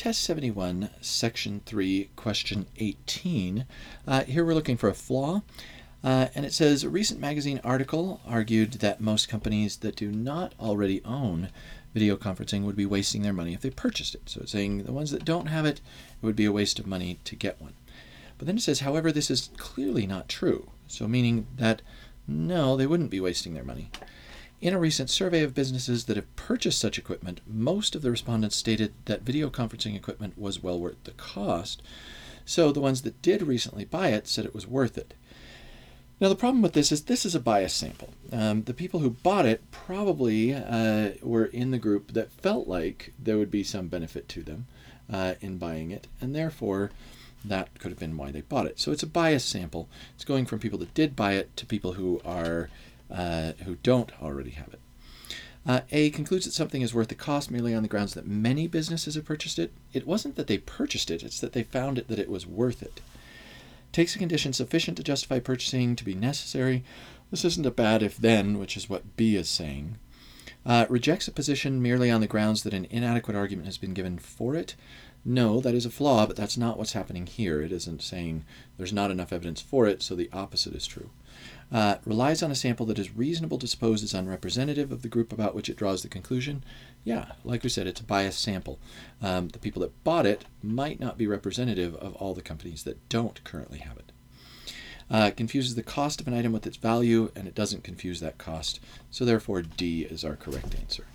Test 71, Section 3, Question 18. Here we're looking for a flaw. And it says, a recent magazine article argued that most companies that do not already own video conferencing would be wasting their money if they purchased it. So it's saying the ones that don't have it, it would be a waste of money to get one. But then it says, however, this is clearly not true. So meaning that, no, they wouldn't be wasting their money. In a recent survey of businesses that have purchased such equipment, most of the respondents stated that video conferencing equipment was well worth the cost. So the ones that did recently buy it said it was worth it. Now the problem with this is a bias sample. The people who bought it probably were in the group that felt like there would be some benefit to them in buying it, and therefore that could have been why they bought it. So it's a bias sample. It's going from people that did buy it to people who don't already have it. A concludes that something is worth the cost merely on the grounds that many businesses have purchased it. It wasn't that they purchased it, it's that they found it that it was worth it. Takes a condition sufficient to justify purchasing to be necessary. This isn't a bad if-then, which is what B is saying. Rejects a position merely on the grounds that an inadequate argument has been given for it. No, that is a flaw, but that's not what's happening here. It isn't saying there's not enough evidence for it, so the opposite is true. Relies on a sample that is reasonable to suppose is unrepresentative of the group about which it draws the conclusion. Yeah, like we said, it's a biased sample. The people that bought it might not be representative of all the companies that don't currently have it. Confuses the cost of an item with its value, and it doesn't confuse that cost. So therefore, D is our correct answer.